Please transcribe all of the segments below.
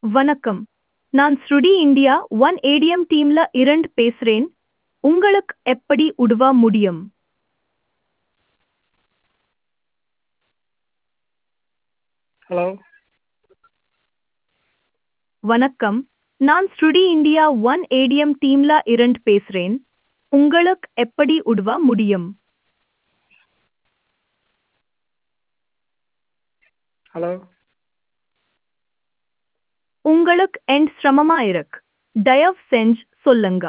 வணக்கம். நான் ஸ்ருடி India one ATM டீம்ல இரண்டு பேசுறேன். உங்களுக்கு எப்படி உதவ முடியும்? ஹலோ. வணக்கம். நான் ஸ்ருடி இந்தியா ஒன் ஏடிஎம் டீம்ல இரண்டு பேசுறேன். உங்களுக்கு எப்படி உதவ முடியும்? ஹலோ. உங்களுக்கு என் சிரமமா இருக்கு. தயவு செஞ்சு சொல்லுங்க.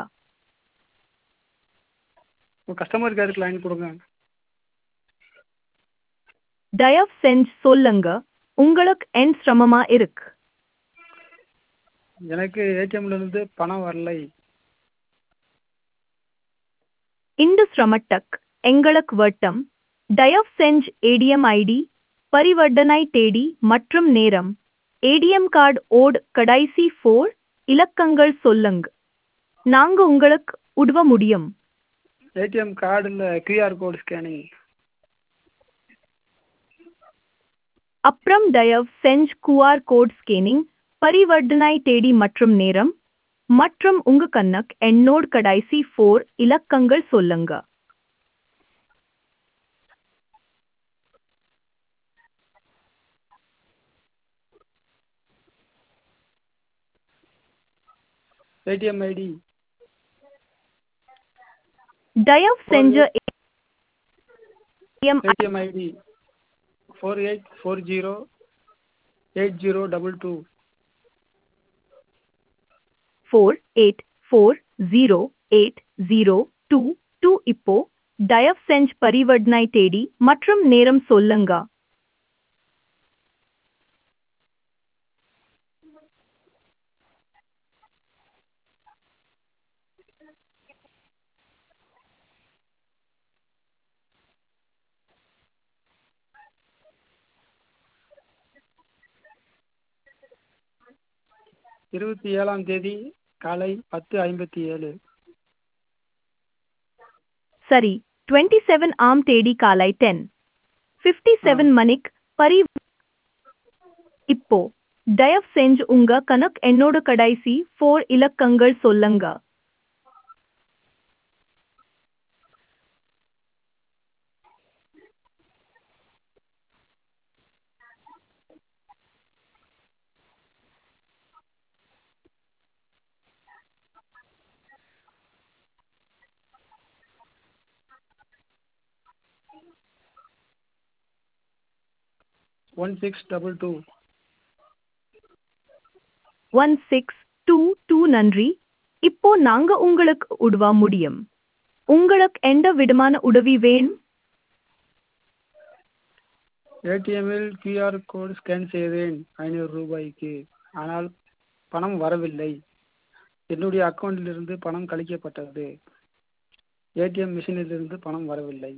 உங்கள் கஸ்டமர் கேருக்கு லைன் கொடுங்க. தயவு செஞ்சு சொல்லுங்க. உங்களுக்கு என் சிரமமா இருக்கு. எனக்கு ஏடிஎம்லேருந்து பணம் வரலை. இந்த சிரமத்துக்கு எங்களுக்கு வட்டம். தயவு செஞ்சு ஏடிஎம் ஐடி, பரிவர்த்தனை தேதி மற்றும் நேரம், ஏடிஎம் கார்டு ஓட் கடைசி 4 இலக்கங்கள் சொல்லுங்க. நாங்க உங்களுக்கு உதவ முடியும். ஏடிஎம் கார்டில் கியூஆர் கோடு ஸ்கேனிங். அப்புறம் தயவு செஞ்சு QR கோட் ஸ்கேனிங், பரிவர்த்தனை தேதி மற்றும் நேரம், மற்றும் உங்க கணக்கு எண்ணோடு கடைசி 4 இலக்கங்கள் சொல்லுங்க. ஏடிஎம் ஐடி தயவு செஞ்சு ஏடிஎம் ஐடி 48408022. 48408022 இப்போ தயவு செஞ்சு பரிவர்த்தனை தேதி மற்றும் நேரம் சொல்லுங்க. இருபத்தி ஏழாம் தேதி காலை 10:57. சரி, 27 ஆம் தேதி காலை 10:57 மணிக்கு இப்போ தயவு செஞ்சு உங்க கணக்கு எண்ணோட கடைசி 4 இலக்கங்கள் சொல்லுங்க. 1622. 1622 நன்றி. இப்போ நாங்க உங்களுக்கு உதவ முடியும். உங்களுக்கு எந்த விதமான உதவி வேணும்? ஏடிஎம்மில் கியூஆர் கோடு ஸ்கேன் செய்தேன் 500 ரூபாய்க்கு. ஆனால் பணம் வரவில்லை. என்னுடைய அக்கௌண்ட்டிலிருந்து பணம் கழிக்கப்பட்டது. ஏடிஎம் மிஷினிலிருந்து பணம் வரவில்லை.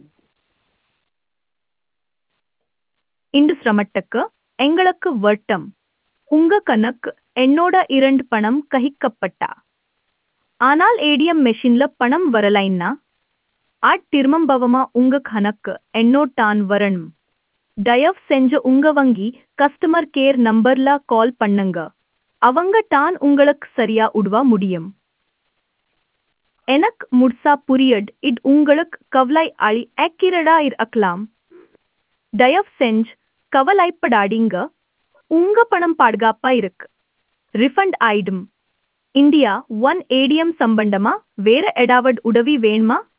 இந்த சிரமத்துக்கு எங்களுக்கு வட்டம். உங்க கணக்கு எண்ணோட இரண்டு பணம் கழிக்கப்பட்டா. ஆனால் ஏடிஎம் மெஷின்ல பணம் வரலைன்னா திரும்பவும் உங்க கணக்கு எண்ணோட்டான் வரணும். தயவு செஞ்சு உங்க வங்கி கஸ்டமர் கேர் நம்பர்ல கால் பண்ணுங்க. அவங்க தான் உங்களுக்கு சரியா உதவ முடியும். எனக்கு முழுசா புரியுது. இது உங்களுக்கு கவலை அளிக்கிறதா இருக்கலாம். தயவு செஞ்சு கவலைப்படாதீங்க. உங்க பணம் பாதுகாப்பா இருக்கு. ரிஃபண்ட் ஆயிடும். இந்தியா ஒன் ஏடிஎம் சம்பந்தமா வேற ஏதாவது உதவி வேணுமா?